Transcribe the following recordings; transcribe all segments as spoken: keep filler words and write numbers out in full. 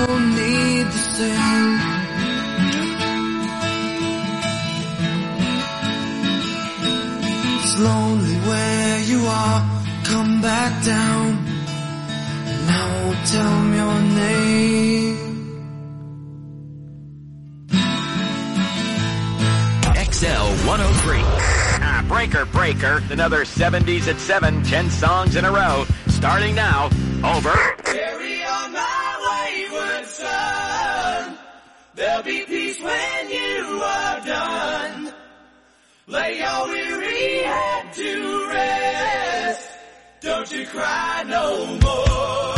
no need to sing. It's lonely where you are, come back down, and I won't tell them your name. X L one oh three. Ah, breaker, breaker. Another seventies at seven, ten songs in a row. Starting now. Over. Carry on my wayward son. There'll be peace when you are done. Lay your weary head to rest. Don't you cry no more.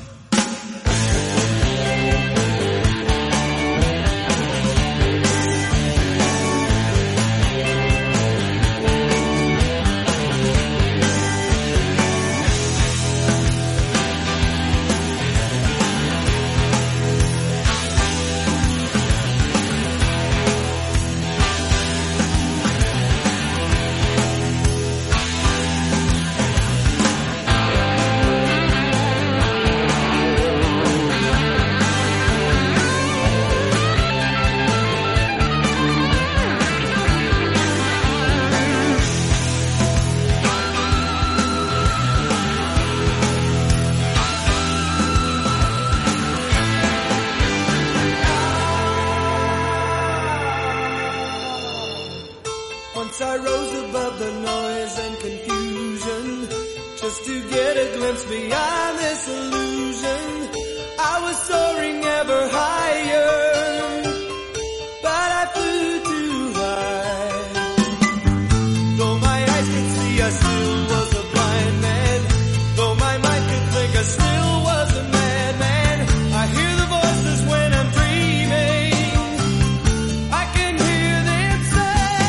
I rose above the noise and confusion just to get a glimpse beyond this illusion. I was soaring ever higher, but I flew too high. Though my eyes could see, I still was a blind man. Though my mind could think, I still was a madman. I hear the voices when I'm dreaming. I can hear them say,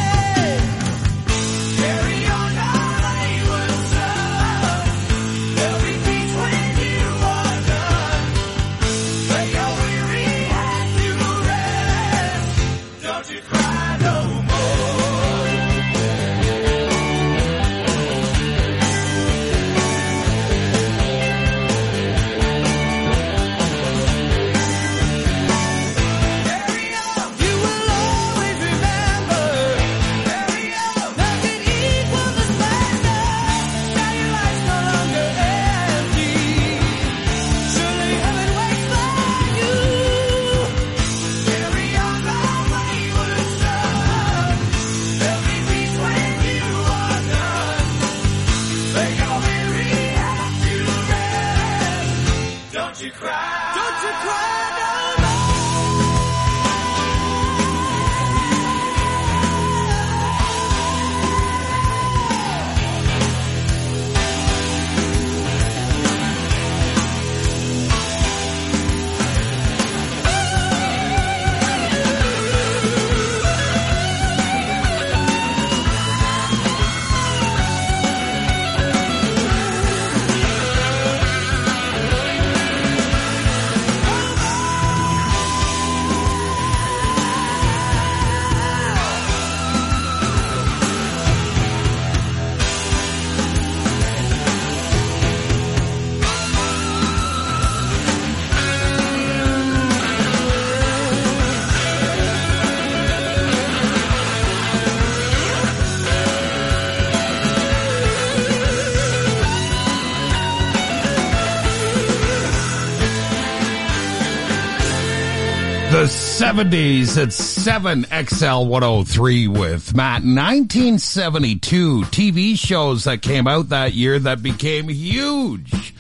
the seventies at seven X L one oh three with Matt. nineteen seventy-two T V shows that came out that year that became huge.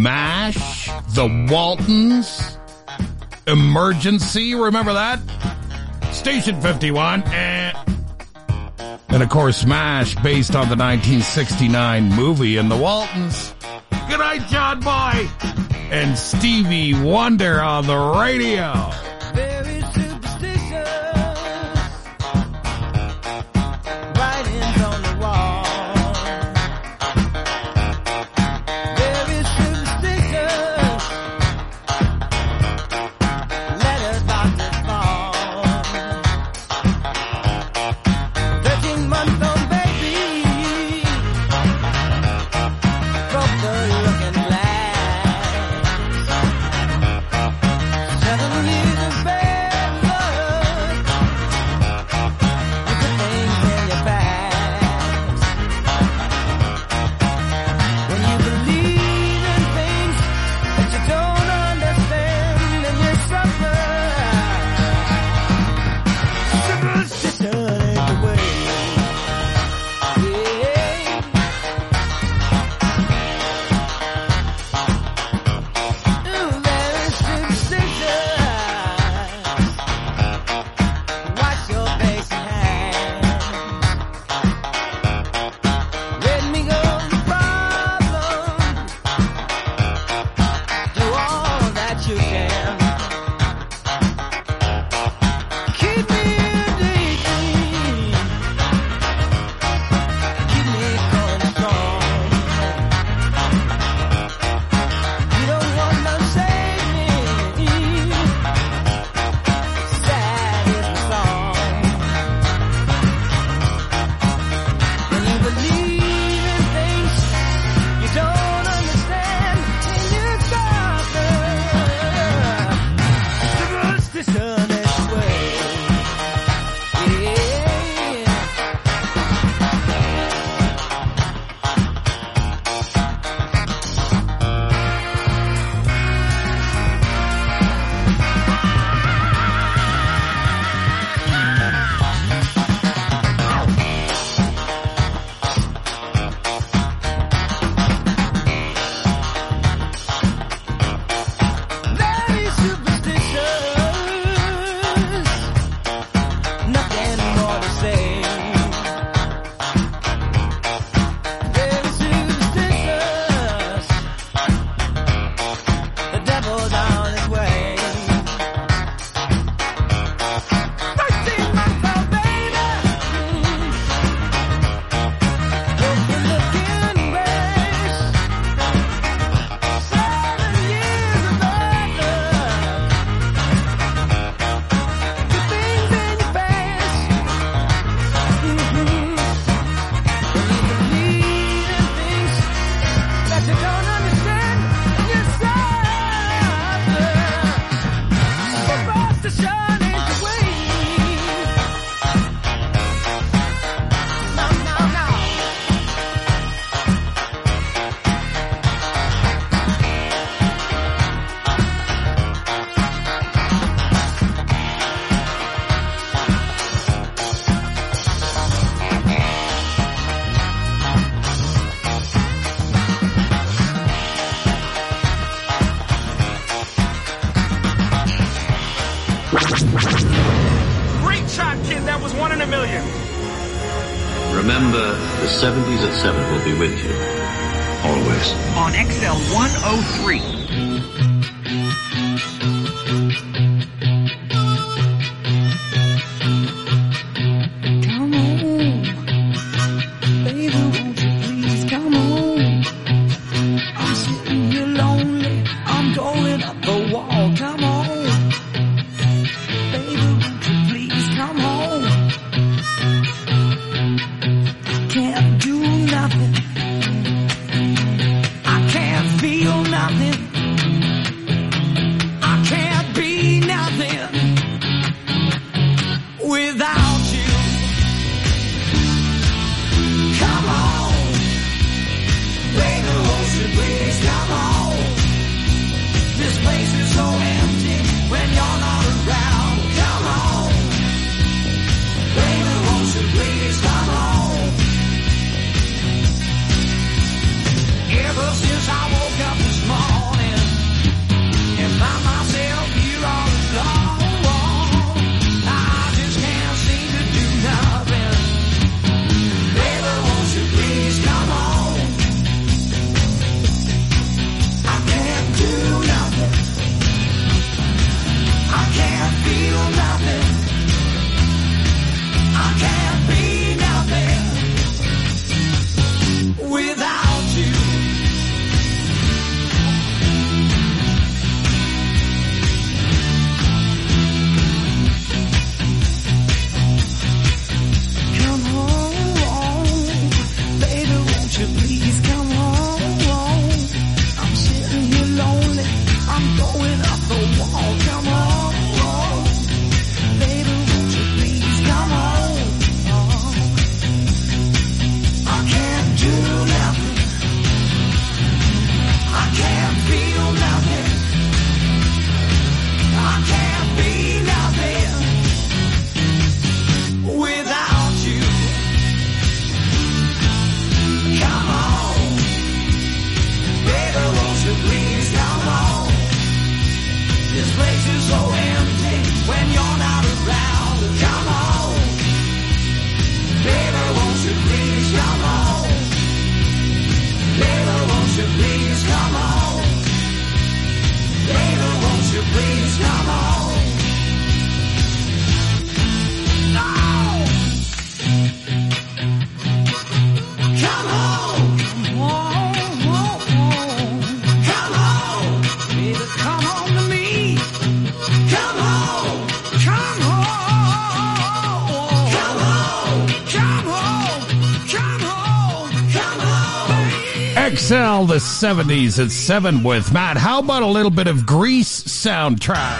MASH, The Waltons, Emergency, remember that? Station fifty-one, eh. And of course MASH, based on the nineteen sixty-nine movie, and The Waltons. Good night, John Boy. And Stevie Wonder on the radio. Very superstitious, writings on the wall. Very superstitious, letters about to fall. Thirteen months old baby, broke the looking glass. Seven a million. Remember, the seventies at seven will be with you. Always. On X L one oh three. X L, the seventies at seven with Matt. How about a little bit of Grease soundtrack?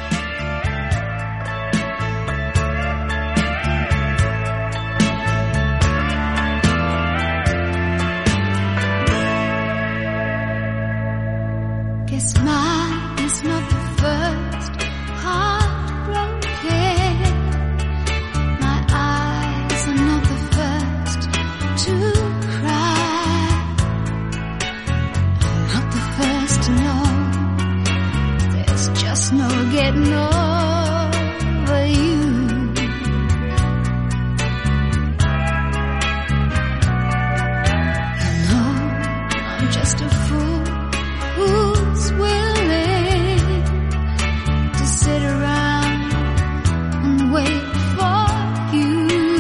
Guess mine is not the first heartbroken. My eyes are not the first to cry. I'm not the first to know. There's just no getting over you. You know I'm just a fool who's willing to sit around and wait for you.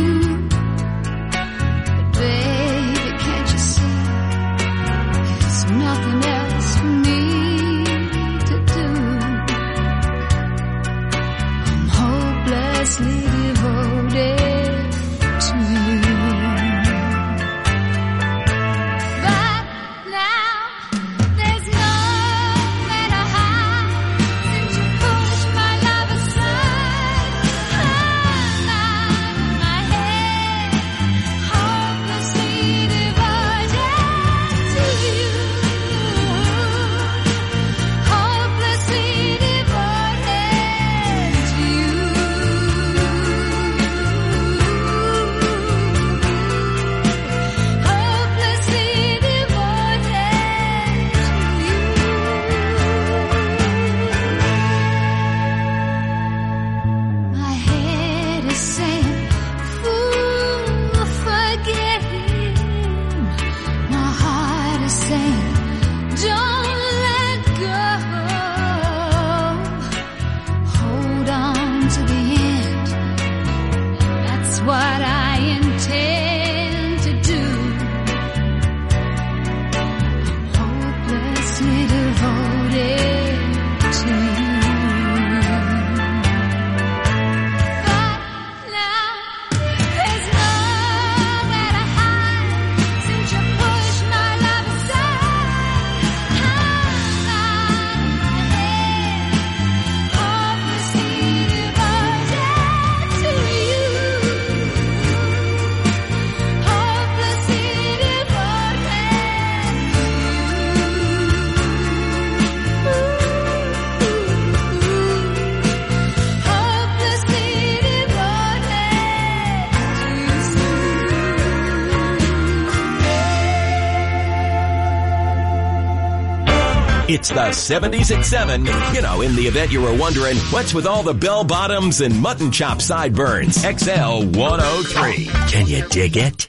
But baby, can't you see there's nothing else for me to do? I'm hopelessly devoted to you. But now there's nowhere to hide since you pushed my love aside. I'm out of my head, hopelessly devoted to you. Hopelessly devoted to you. It's the seventies at seven. You know, in the event you were wondering, what's with all the bell bottoms and mutton chop sideburns? X L one oh three. Can you dig it?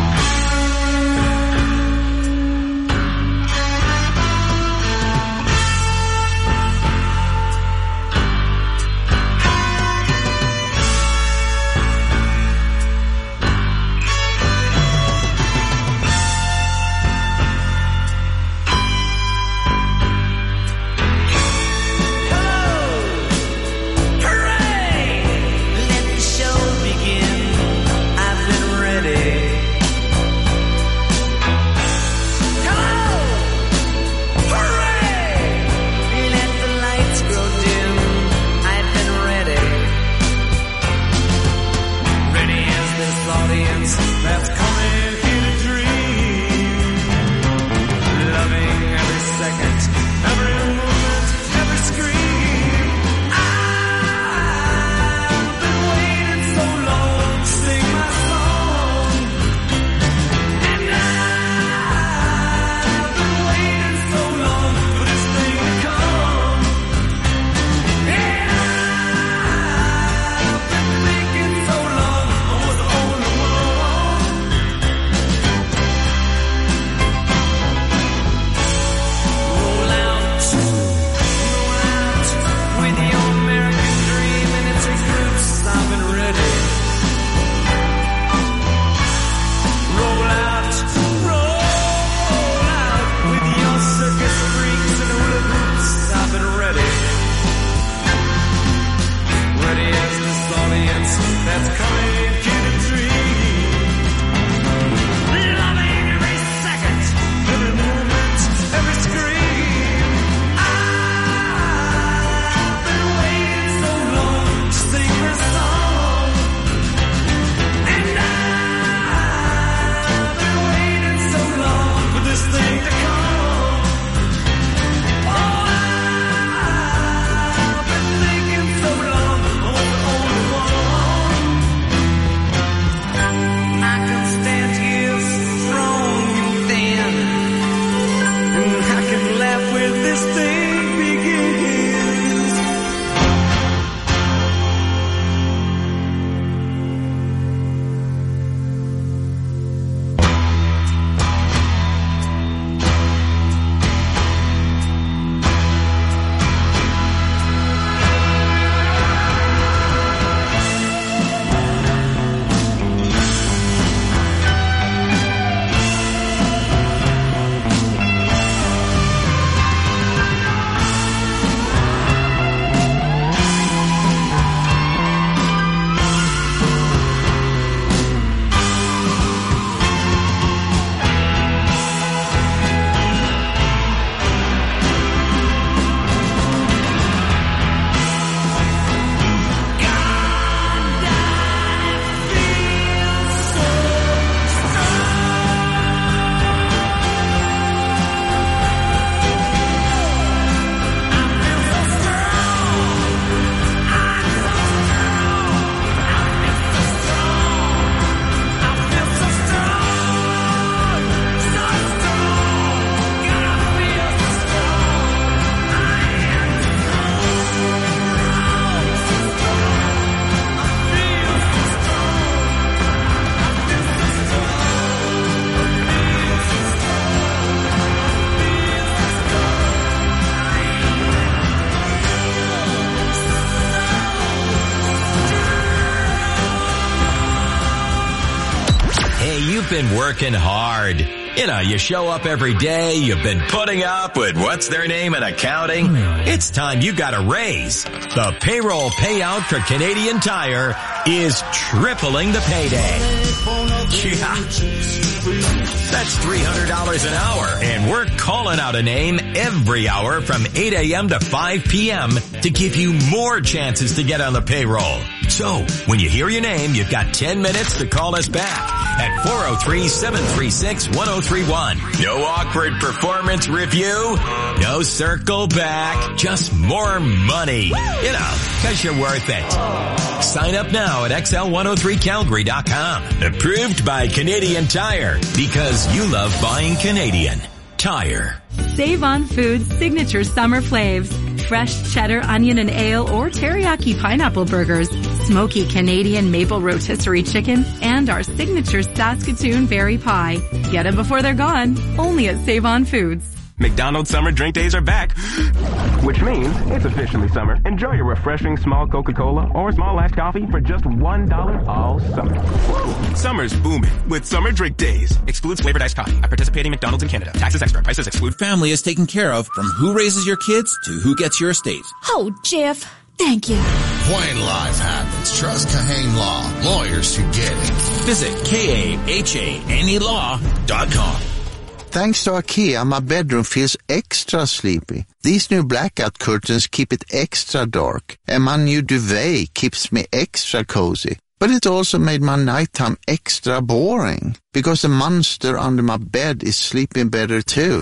You've been working hard. You know, you show up every day, you've been putting up with what's their name in accounting. It's time you got a raise. The payroll payout for Canadian Tire is tripling the payday. Yeah. That's three hundred dollars an hour, and we're calling out a name every hour from eight a.m. to five p.m. to give you more chances to get on the payroll. So, when you hear your name, you've got ten minutes to call us back at four oh three, seven three six, one oh three one. No awkward performance review, no circle back, just more money. You know, cause you're worth it. Sign up now at X L one oh three Calgary dot com. Approved by Canadian Tire, because you love buying Canadian Tire. Save on Foods signature summer flavs. Fresh cheddar, onion, and ale or teriyaki pineapple burgers, smoky Canadian maple rotisserie chicken, and our signature Saskatoon berry pie. Get them before they're gone. Only at Save on Foods. McDonald's summer drink days are back, which means it's officially summer. Enjoy your refreshing small Coca-Cola or small iced coffee for just one dollar all summer. Woo! Summer's booming with summer drink days. Excludes flavored iced coffee at participating McDonald's in Canada. Taxes extra. Prices exclude. Family is taken care of from who raises your kids to who gets your estate. Oh, Jeff, thank you. When life happens, trust Kahane Law. Lawyers who get it. Visit K A H A N E law dot com. Thanks to IKEA, my bedroom feels extra sleepy. These new blackout curtains keep it extra dark, and my new duvet keeps me extra cozy. But it also made my nighttime extra boring, because the monster under my bed is sleeping better too.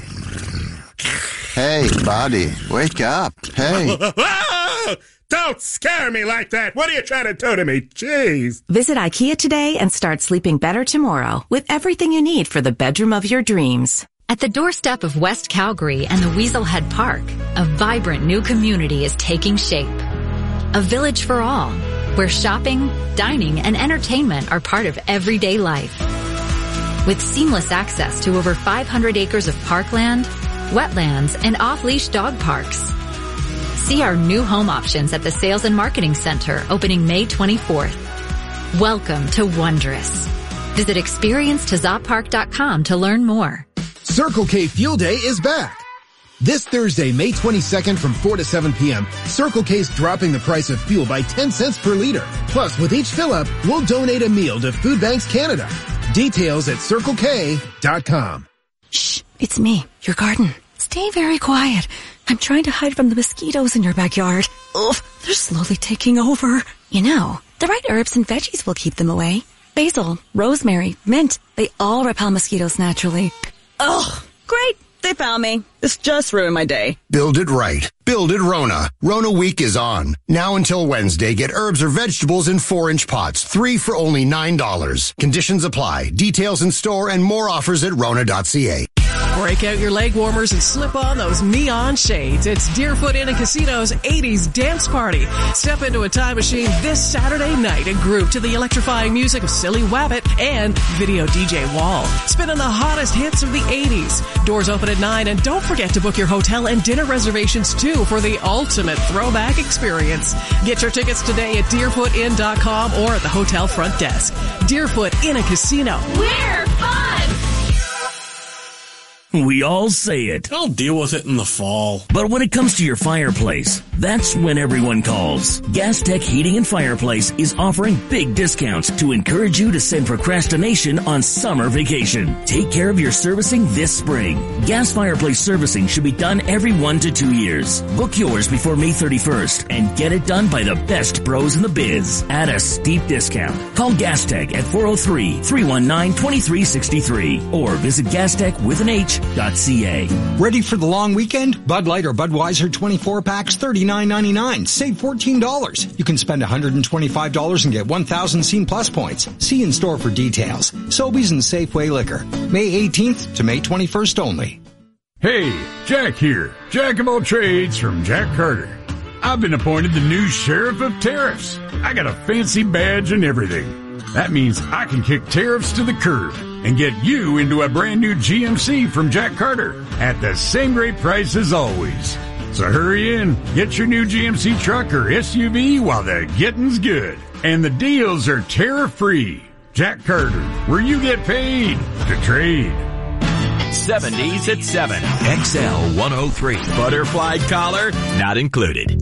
Hey, buddy, wake up. Hey. Don't scare me like that. What are you trying to do to me? Jeez. Visit IKEA today and start sleeping better tomorrow with everything you need for the bedroom of your dreams. At the doorstep of West Calgary and the Weaselhead Park, a vibrant new community is taking shape. A village for all, where shopping, dining, and entertainment are part of everyday life. With seamless access to over five hundred acres of parkland, wetlands, and off-leash dog parks. See our new home options at the Sales and Marketing Center opening May twenty-fourth. Welcome to Wondrous. Visit experience to zop park dot com to learn more. Circle K Fuel Day is back. This Thursday, May twenty-second from four to seven p.m., Circle K's dropping the price of fuel by ten cents per liter. Plus, with each fill-up, we'll donate a meal to Food Banks Canada. Details at circle k dot com. Shh, it's me, your garden. Stay very quiet. I'm trying to hide from the mosquitoes in your backyard. Ugh, they're slowly taking over. You know, the right herbs and veggies will keep them away. Basil, rosemary, mint, they all repel mosquitoes naturally. Oh, great. They found me. This just ruined my day. Build it right. Build it Rona. Rona Week is on. Now until Wednesday, get herbs or vegetables in four-inch pots. Three for only nine dollars. Conditions apply. Details in store and more offers at rona dot c a. Break out your leg warmers and slip on those neon shades. It's Deerfoot Inn and Casino's eighties dance party. Step into a time machine this Saturday night and groove to the electrifying music of Silly Wabbit and video D J Wall. Spinning the hottest hits of the eighties. Doors open at nine, and don't forget to book your hotel and dinner reservations too for the ultimate throwback experience. Get your tickets today at deerfoot inn dot com or at the hotel front desk. Deerfoot Inn and Casino. We're fun! We all say it. I'll deal with it in the fall. But when it comes to your fireplace, that's when everyone calls. Gas Tech Heating and Fireplace is offering big discounts to encourage you to send procrastination on summer vacation. Take care of your servicing this spring. Gas fireplace servicing should be done every one to two years. Book yours before May thirty-first and get it done by the best pros in the biz at a steep discount. Call Gas Tech at four oh three, three one nine, two three six three or visit gastech with an H .ca. Ready for the long weekend? Bud Light or Budweiser twenty-four packs, thirty-nine ninety-nine. Save fourteen dollars. You can spend one hundred twenty-five dollars and get one thousand Scene Plus points. See in store for details. Sobeys and Safeway Liquor. May eighteenth to May twenty-first only. Hey, Jack here. Jack of all trades from Jack Carter. I've been appointed the new sheriff of tariffs. I got a fancy badge and everything. That means I can kick tariffs to the curb and get you into a brand new G M C from Jack Carter at the same great price as always. So hurry in, get your new G M C truck or S U V while the getting's good. And the deals are tariff-free. Jack Carter, where you get paid to trade. seventies at seven. X L one oh three. Butterfly collar not included.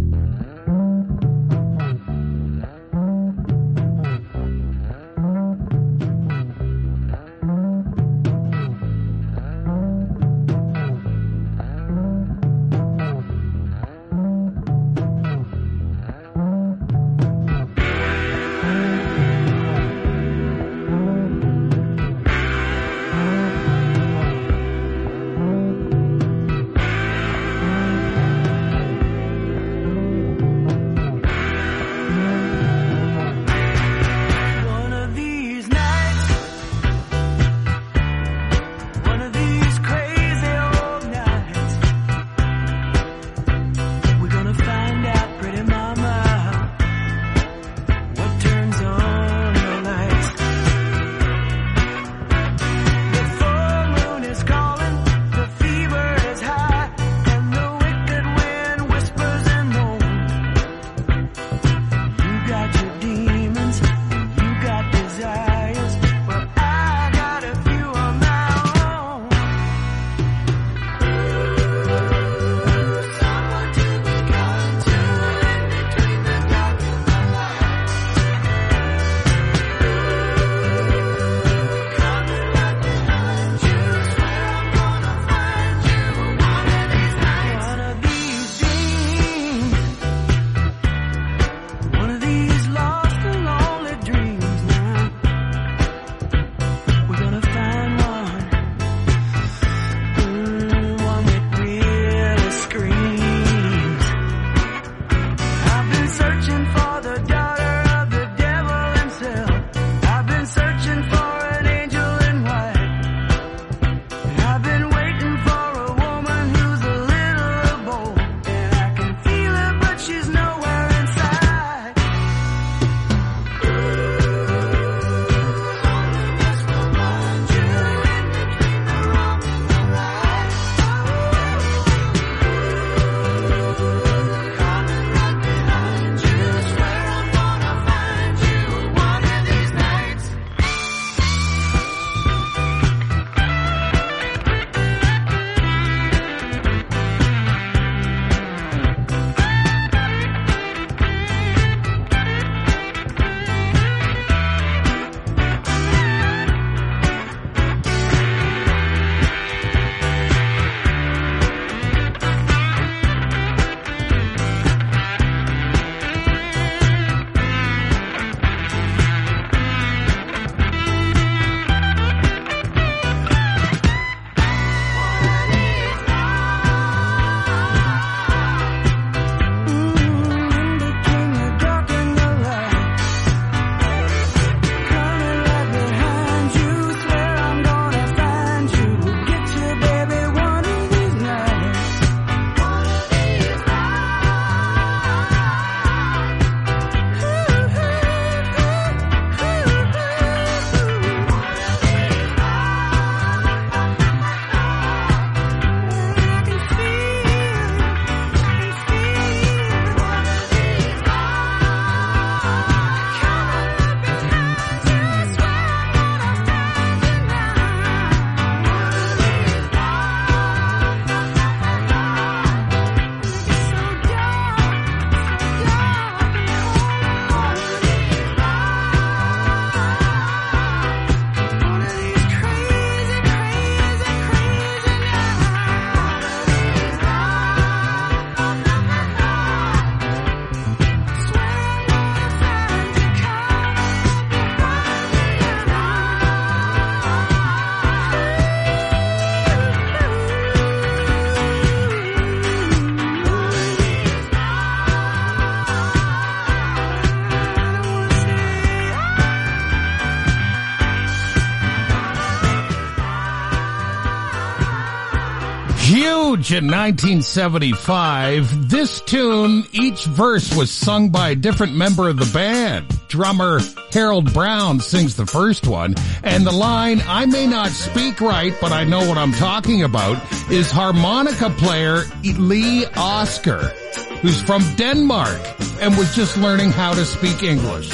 huge in nineteen seventy-five. This tune, each verse was sung by a different member of the band. Drummer Harold Brown sings the first one, and the line, "I may not speak right, but I know what I'm talking about," is harmonica player Lee Oscar, who's from Denmark and was just learning how to speak English.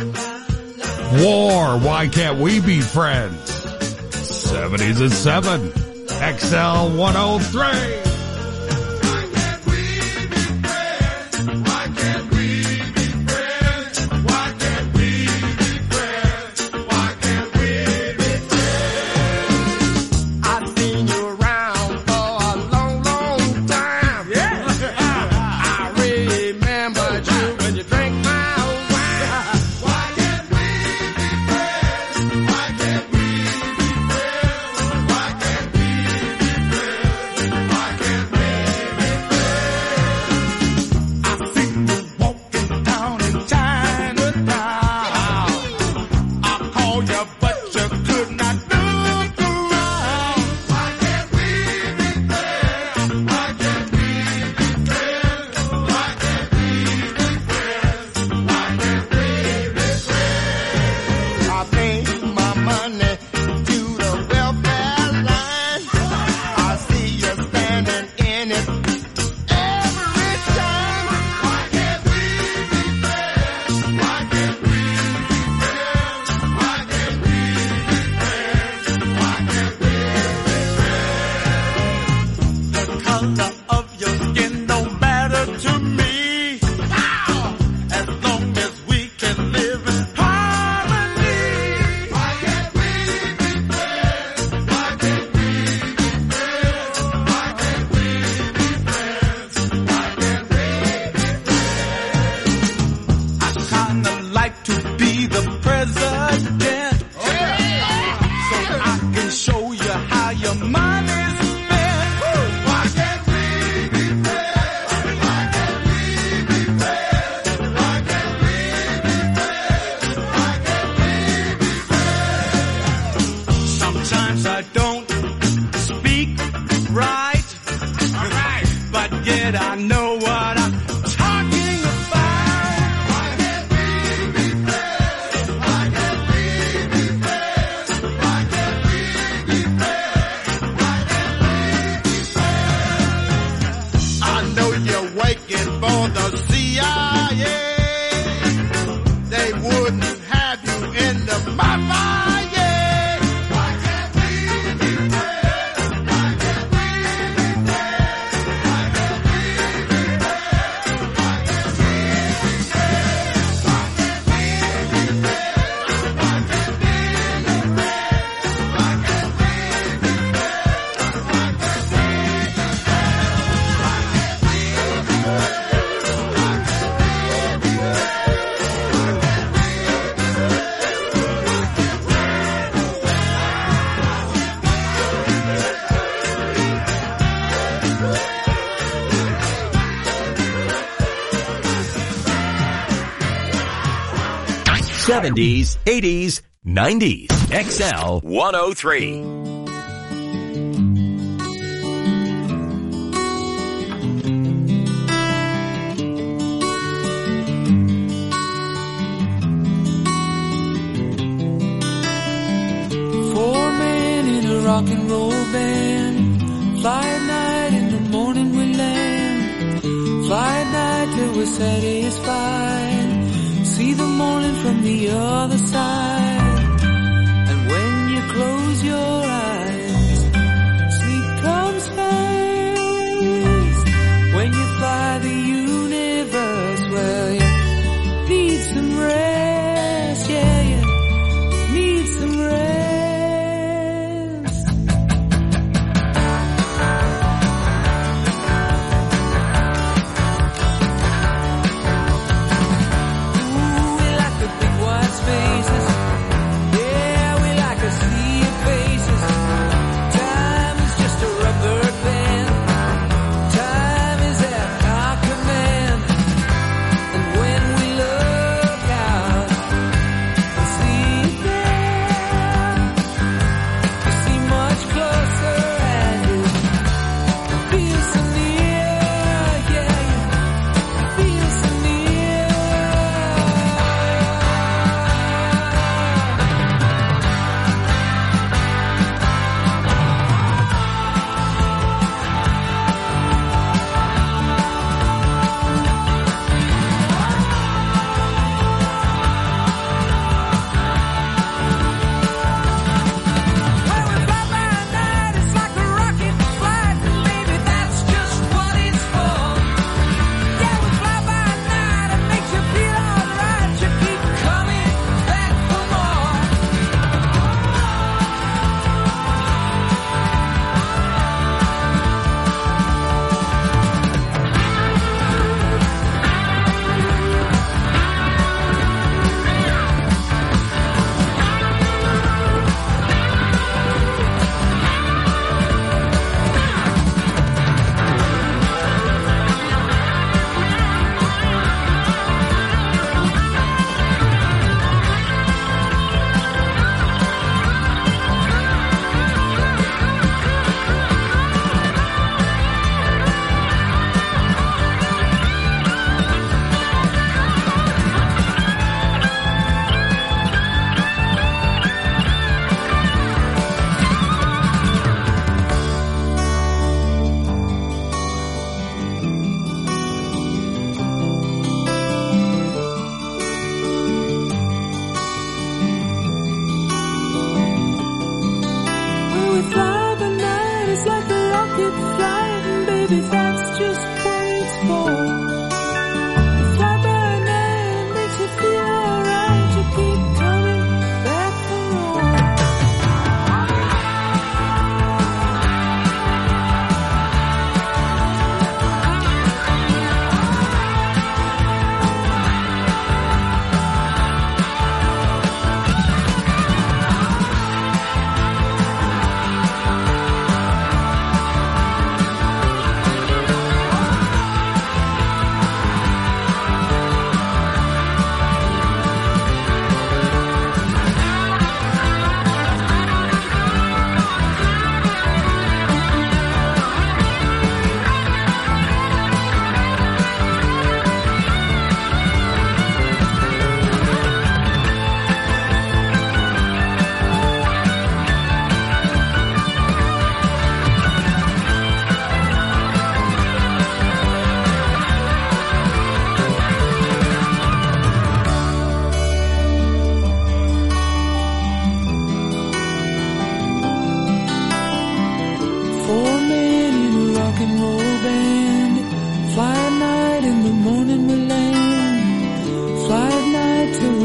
War, why can't we be friends? seventies at seven, X L one oh three. seventies, eighties, nineties. X L one oh three. Four men in a rock and roll band. Fly at night, in the morning we land. Fly at night till we're satisfied. See the morning from the other side. And when you close your eyes, sleep comes fast. When you fly the universe, well, you need some rest. Yeah, you need some rest. Faces. Yeah, we like to see your face.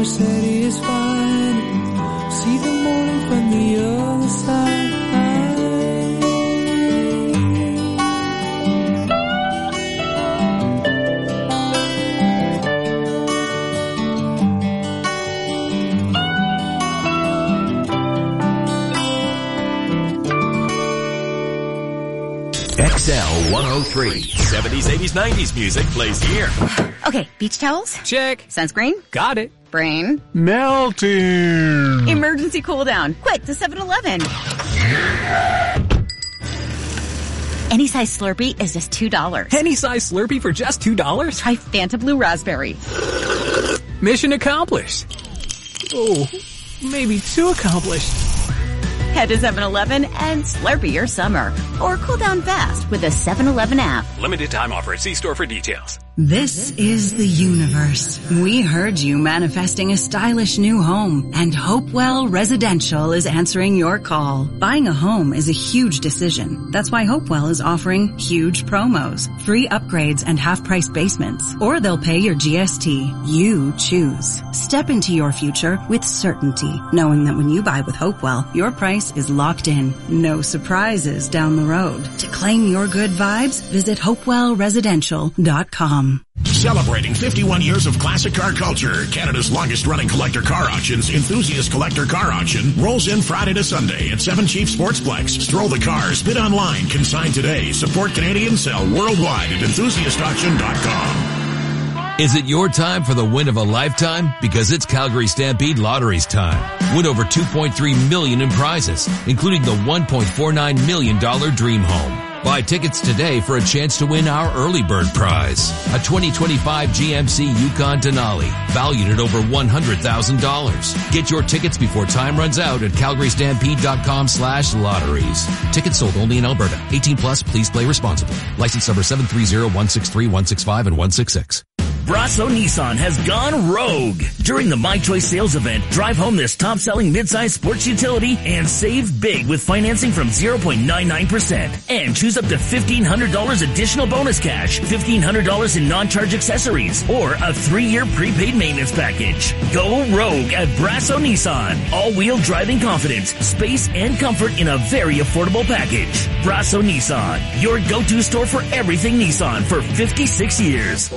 said he is fine. See the morning from the other side. X L one oh three. seventies, eighties, nineties music plays here. Okay, beach towels? Check. Sunscreen? Got it. Brain? Melting. Emergency cool down. Quick, to seven eleven. Any size Slurpee is just two dollars. Any size Slurpee for just two dollars? Try Fanta Blue Raspberry. Mission accomplished. Oh, maybe too accomplished. Head to seven eleven and Slurpee your summer. Or cool down fast with the seven eleven app. Limited time offer at C-Store for details. This is the universe. We heard you manifesting a stylish new home, and Hopewell Residential is answering your call. Buying a home is a huge decision. That's why Hopewell is offering huge promos, free upgrades and half-price basements, or they'll pay your G S T. You choose. Step into your future with certainty, knowing that when you buy with Hopewell, your price is locked in. No surprises down the road. To claim your good vibes, visit hopewell residential dot com. Celebrating fifty-one years of classic car culture, Canada's longest-running collector car auctions, Enthusiast Collector Car Auction, rolls in Friday to Sunday at Seven Chief Sportsplex. Stroll the cars, bid online, consign today. Support Canadian sell worldwide at enthusiast auction dot com. Is it your time for the win of a lifetime? Because it's Calgary Stampede Lottery's time. Win over two point three million dollars in prizes, including the one point four nine million dollars Dream Home. Buy tickets today for a chance to win our early bird prize, a twenty twenty-five G M C Yukon Denali, valued at over one hundred thousand dollars. Get your tickets before time runs out at calgary stampede dot com slash lotteries. Tickets sold only in Alberta. eighteen plus, please play responsibly. License number seven three zero one six three one six five and one six six. Brasso Nissan has gone rogue. During the My Choice sales event, drive home this top-selling midsize sports utility and save big with financing from zero point nine nine percent. And choose up to fifteen hundred dollars additional bonus cash, fifteen hundred dollars in non-charge accessories, or a three-year prepaid maintenance package. Go rogue at Brasso Nissan. All-wheel driving confidence, space, and comfort in a very affordable package. Brasso Nissan, your go-to store for everything Nissan for fifty-six years.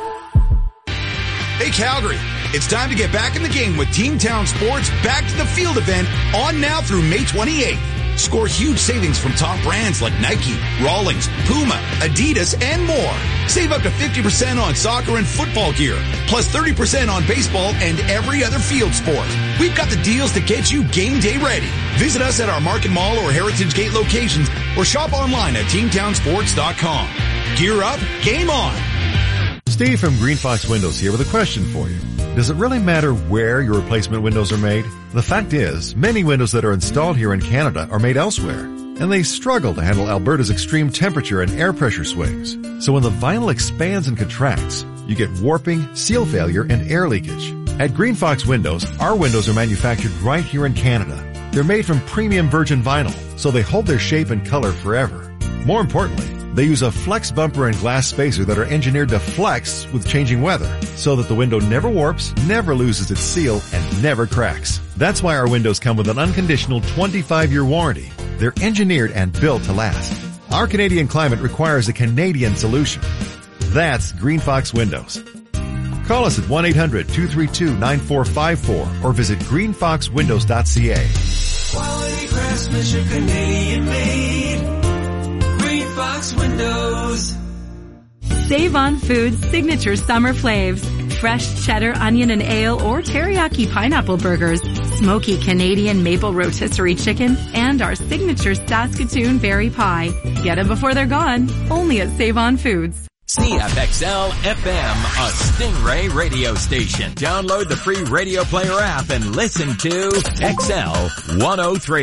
Hey Calgary, it's time to get back in the game with Team Town Sports Back to the Field event on now through May twenty-eighth. Score huge savings from top brands like Nike, Rawlings, Puma, Adidas, and more. Save up to fifty percent on soccer and football gear, plus thirty percent on baseball and every other field sport. We've got the deals to get you game day ready. Visit us at our Market Mall or Heritage Gate locations or shop online at team town sports dot com. Gear up, game on. Steve from Green Fox Windows here with a question for you. Does it really matter where your replacement windows are made? The fact is, many windows that are installed here in Canada are made elsewhere, and they struggle to handle Alberta's extreme temperature and air pressure swings. So when the vinyl expands and contracts, you get warping, seal failure, and air leakage. At Green Fox Windows, our windows are manufactured right here in Canada. They're made from premium virgin vinyl, so they hold their shape and color forever. More importantly, they use a flex bumper and glass spacer that are engineered to flex with changing weather, so that the window never warps, never loses its seal, and never cracks. That's why our windows come with an unconditional twenty-five year warranty. They're engineered and built to last. Our Canadian climate requires a Canadian solution. That's Green Fox Windows. Call us at one eight hundred two three two nine four five four or visit green fox windows dot c a. Quality craftsmanship, Canadian made. Green Fox Windows. Save on Foods signature summer flaves. Fresh cheddar, onion and ale or teriyaki pineapple burgers, smoky Canadian maple rotisserie chicken, and our signature Saskatoon berry pie. Get them before they're gone. Only at Save on Foods. C F X L F M, a Stingray radio station. Download the free Radio Player app and listen to X L one oh three.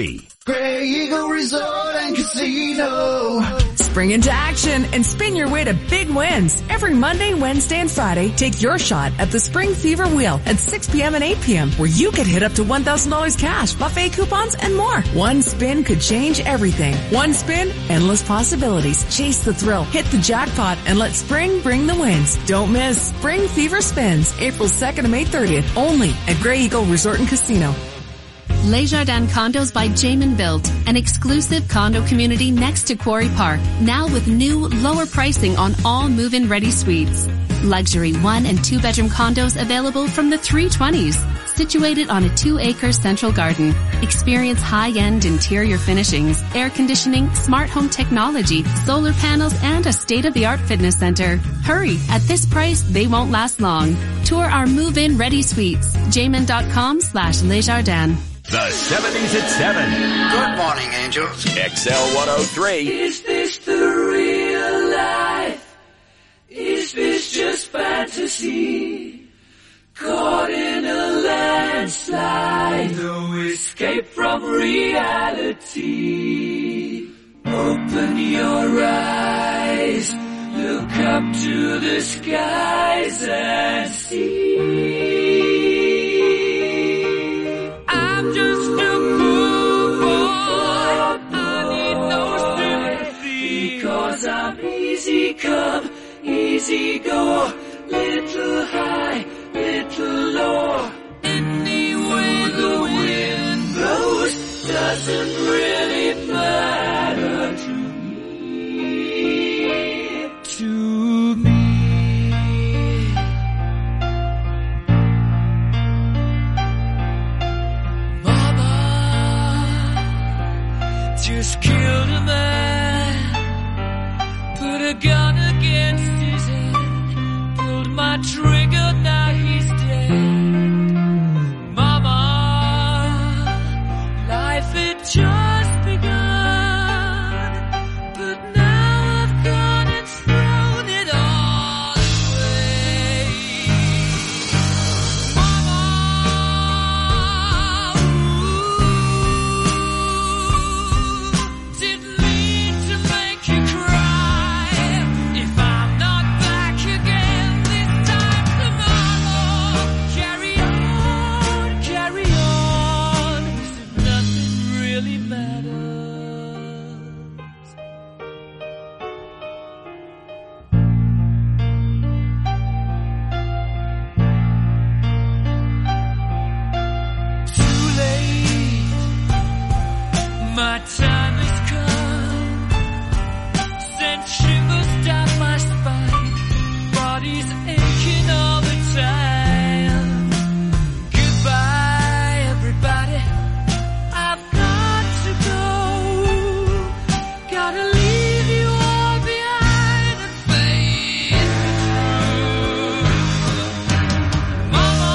Grey Eagle Resort and Casino. Spring into action and spin your way to big wins. Every Monday, Wednesday, and Friday, take your shot at the Spring Fever Wheel at six p.m. and eight p.m. where you could hit up to one thousand dollars cash, buffet coupons, and more. One spin could change everything. One spin, endless possibilities. Chase the thrill, hit the jackpot, and let spring bring the wins. Don't miss Spring Fever Spins, April second to May thirtieth, only at Grey Eagle Resort and Casino. Les Jardins Condos by Jamin Built, an exclusive condo community next to Quarry Park, now with new, lower pricing on all move-in ready suites. Luxury one and two bedroom condos available from the three twenties, situated on a two acre central garden. Experience high-end interior finishings, air conditioning, smart home technology, solar panels, and a state-of-the-art fitness center. Hurry, at this price, they won't last long. Tour our move-in ready suites, jamin.com slash Les Jardins. The seventies at seven. Good morning, angels. X L one oh three. Is this the real life? Is this just fantasy? Caught in a landslide, no escape from reality. Open your eyes, look up to the skies and see. I'm just a poor boy, I need no sympathy, because I'm easy come, easy go, little high, little low. Anyway the wind blows doesn't really matter to me, to me. Just killed a man, put a gun against his head, pulled my trigger, now he's dead. Mama, life had just begun, but now I've gone and thrown it all away. Mama, didn't mean to make you cry. If I'm not back again this time tomorrow, carry on, carry on, as if nothing really matters. Too late, my time has come, sent shivers down my spine, body's aching all the time. Goodbye, everybody, I've got to go, gotta leave you all behind and face the truth. Mama,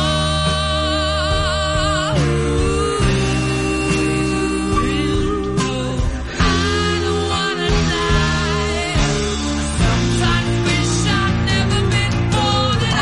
I don't wanna die. Sometimes wish I'd never been born at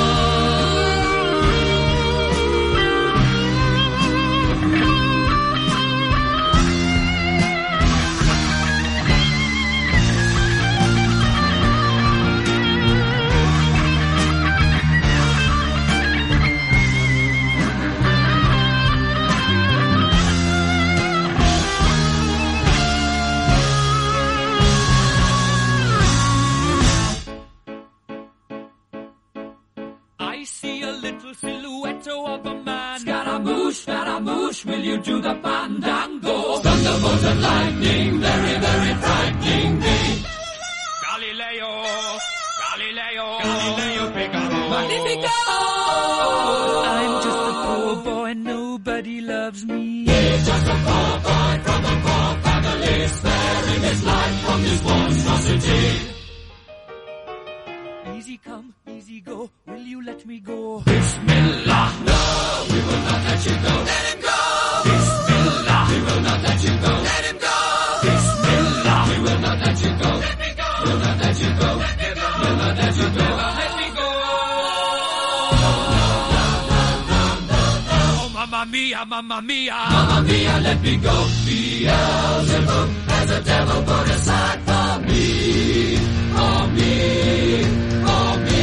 I see a little silhouette of a man. Scaramouche, Scaramouche, will you do the fandango? Thunderbolt and lightning, very, very frightening me. Galileo, Galileo, Galileo Figaro. Magnifico! I'm just a poor boy, nobody loves me. He's just a poor boy from a poor family, sparing his life from this monstrosity. Easy come, easy go, will you let me go? Bismillah, no, we will not let you go. Let him go! Bismillah, we will not let you go. Let him go! Bismillah, we will not let you go. Let me go! We'll not let you go. Let me go! We'll not let you go. Let me go! Oh, mama mia, mamma mia. Mamma mia, let me go. Beelzebub has a devil put aside for me. For me. For me.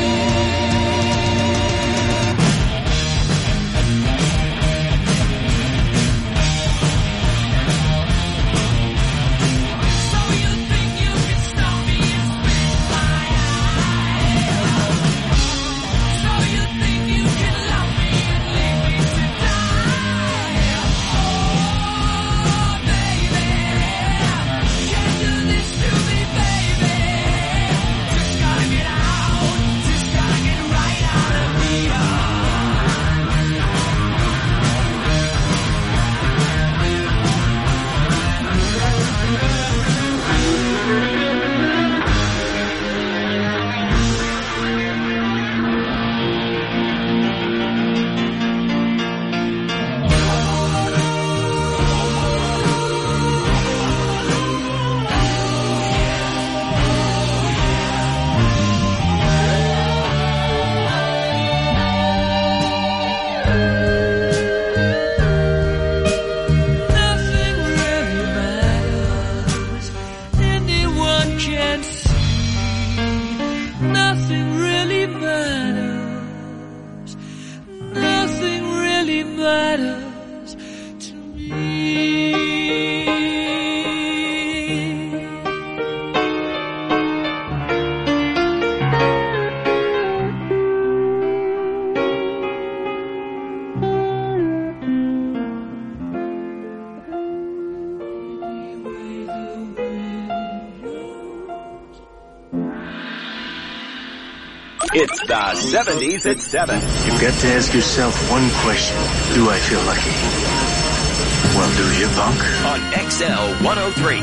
It's the seventies at seven. You've got to ask yourself one question. Do I feel lucky? Well, do you, punk? On X L one oh three.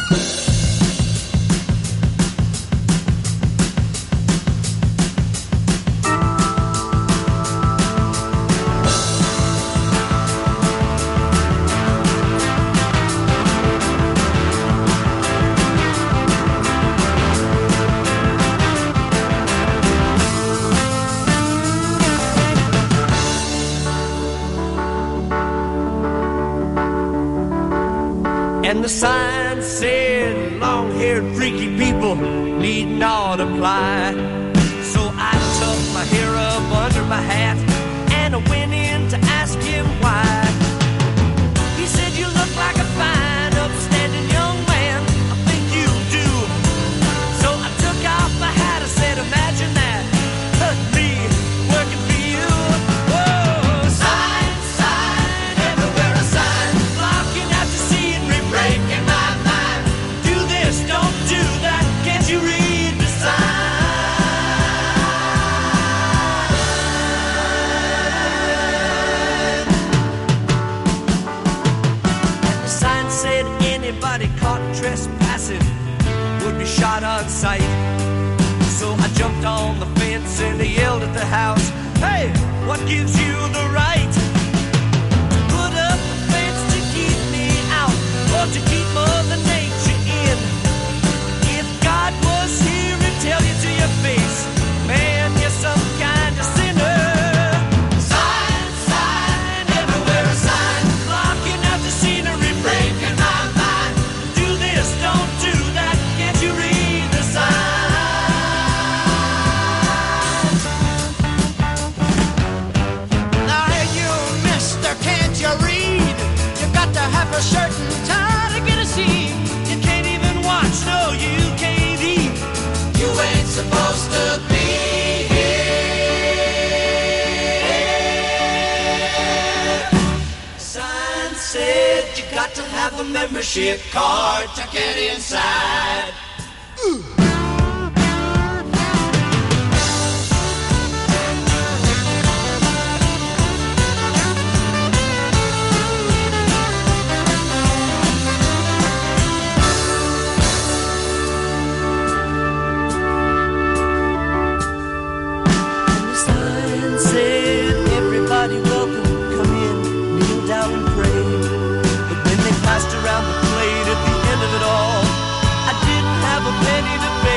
And the sign said, long-haired freaky people need not apply. So I tucked my hair up under my hat and I went in to ask him why. He said, you look like a fine, upstanding young man. I think you do. So I took off my hat. I said, imagine that. Me working for you. Whoa, sign, sign, everywhere a sign, blocking out the scenery, breaking my mind. Do this, don't do that. Can't you read the sign? The sign said anybody caught trespassing would be shot on sight. So I jumped on the fence and I yelled at the house, hey, what gives you the right to put up a fence to keep me out or to keep Mother Nature in? If God was here and tell you to your face, man, you're some kind of sinner. Sign, sign, everywhere a sign, blocking out the scenery, breaking my mind. Do this, don't do that, can't you read the sign? Now hey you, mister, can't you read? You got to have a certain time to get a seat. You can't even watch, no, you can't eat. You ain't supposed to be here. Sign said you got to have a membership card to get inside. And the sign said, everybody welcome, come in, kneel down and pray. But when they passed around the plate at the end of it all, I didn't have a penny to pay.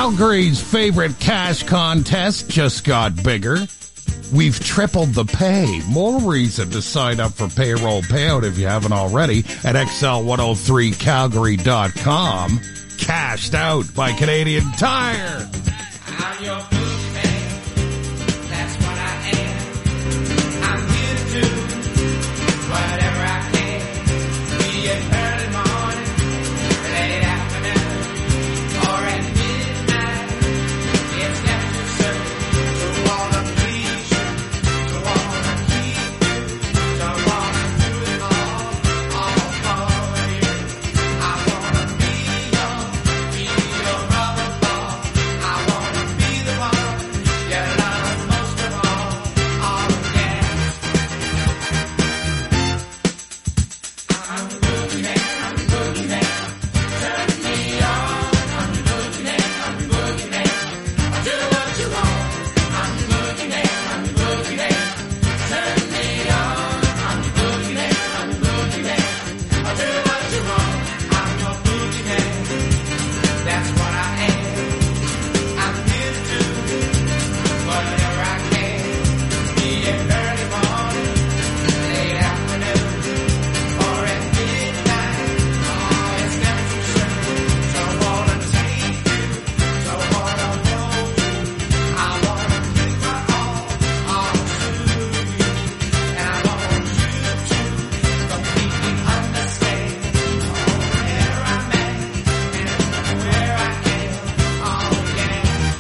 Calgary's favorite cash contest just got bigger. We've tripled the pay. More reason to sign up for Payroll Payout if you haven't already at X L one oh three Calgary dot com. Cashed out by Canadian Tire. I'm your boogie man. That's what I am. I'm here to do whatever I can. Be it early morning, late afternoon, or at midnight. It's never too soon to wanna please you, to wanna keep you, to wanna do it all, all for you. I wanna be your, be your rubber ball. I wanna be the one you love most of all, all again. I'm the boogie man, I'm the boogie man. Turn me on. I'm the boogie man, I'm the boogie man. I'll do what you want. I'm the boogie man, I'm the boogie man. Turn me on. I'm the boogie man, I'm the boogie man. I'll do what you want. I'm your boogie man. That's what I am. I'm here to do whatever I can. Be it early morning, late afternoon, or at midnight. Oh, it's never too soon. So wanna take you, so wanna hold you. I wanna give my all, all to you. And I want you to completely understand where I'm at and where I am. Oh yeah.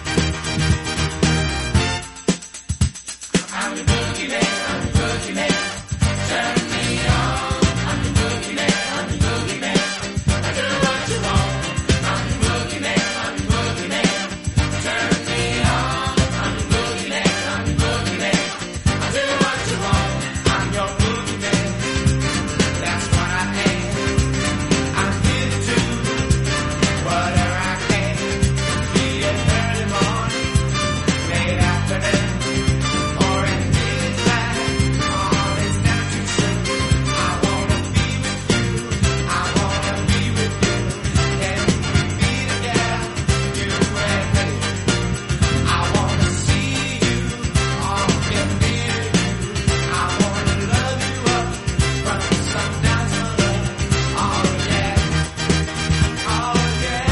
I'm the boogie man, I'm the boogie man. Turn me on. I'm the boogie man, I'm the boogie man. I do what you want. I'm the boogie man, I'm the boogie man. Turn me on. I'm the boogie man, I'm the boogie man. I do what you want. I'm your boogie man. That's what I am. I'm here to do whatever I can. Be it early morning, late afternoon, or at midnight. Oh, it's never too soon. I wanna be with you. I wanna be with you. And we be together, you and me. I wanna see you, all get near you. I wanna love you up from sundown to sun. Oh yeah, oh yeah.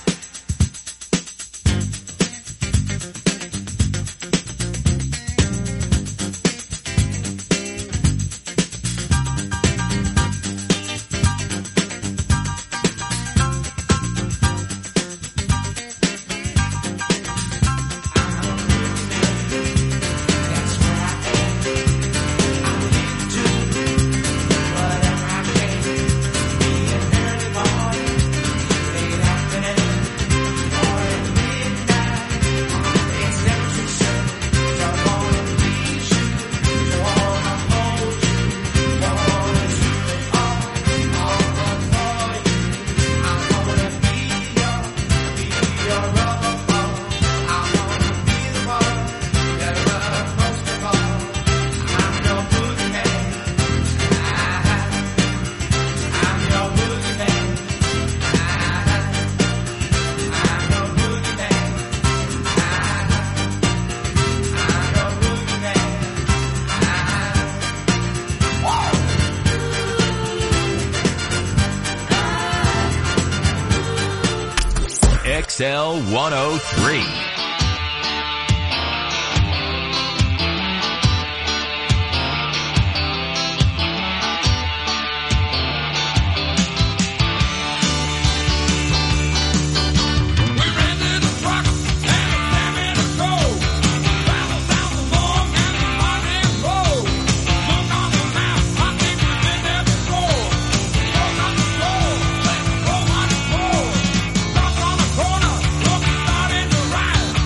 That's where I am. I'm here to do whatever I can. Be it early morning, late afternoon, or at midnight. It's never too soon. Don't wanna please you, don't wanna hold you, don't wanna do it all, all for you. I wanna be your, be your rubber ball. I wanna be the one you love most of all. I'm your boogie man. I'm your boogie man. I'm your boogie man. I'm your boogie man. X L one oh three. Corner, looking, starting to rise.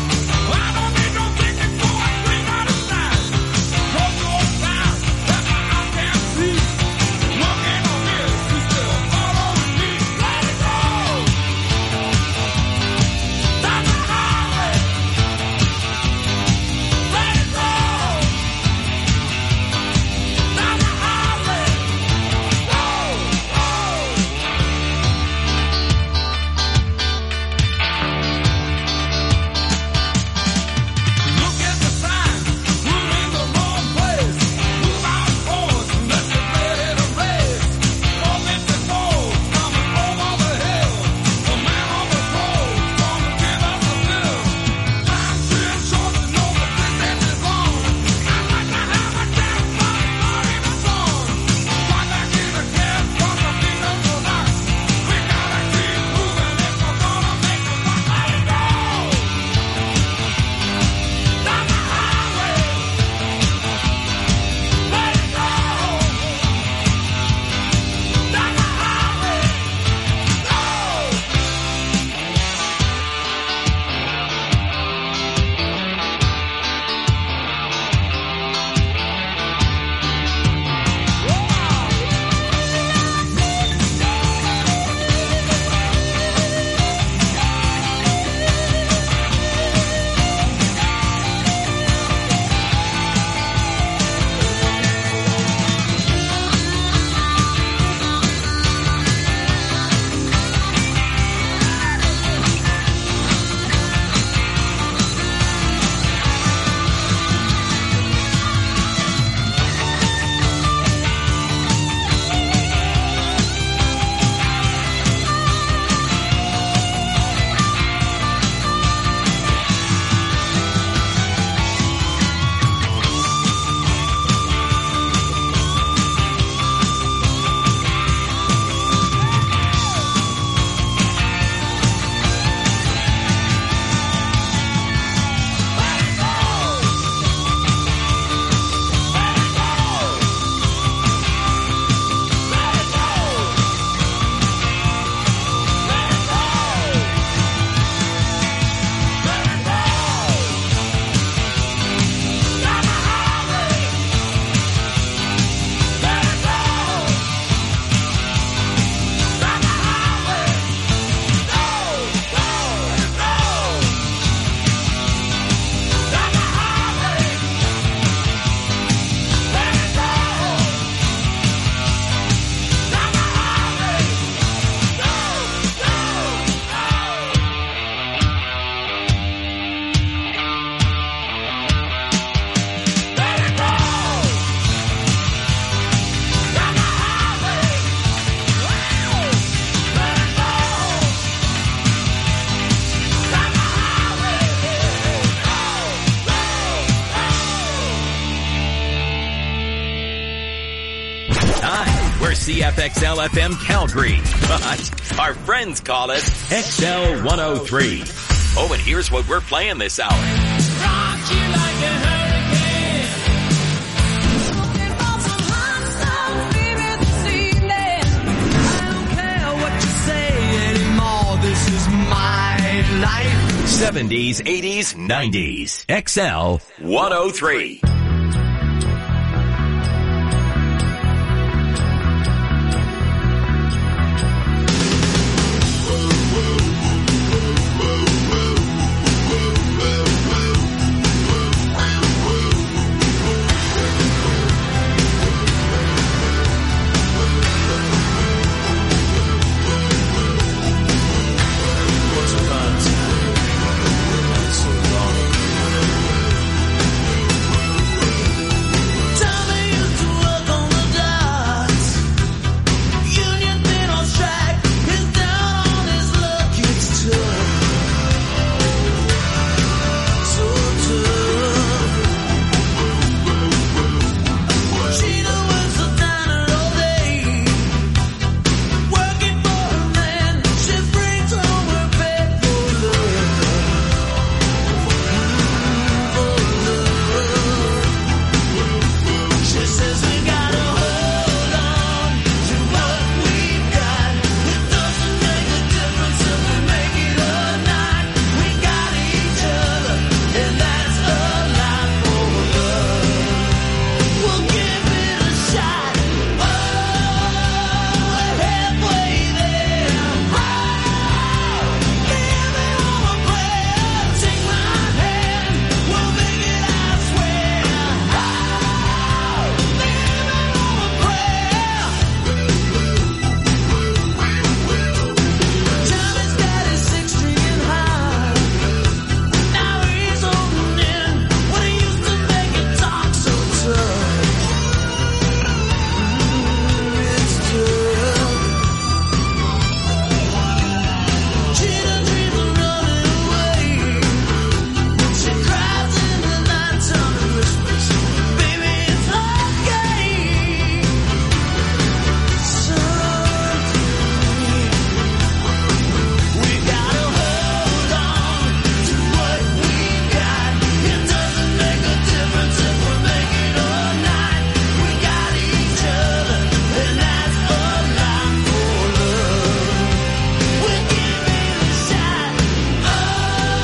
C F X L F M Calgary. But our friends call it X L one oh three. Oh, and here's what we're playing this hour. Rock you like a hurricane. Looking for some hot stuff, baby, this evening. I don't care what you say anymore. This is my life. seventies, eighties, nineties. X L one oh three.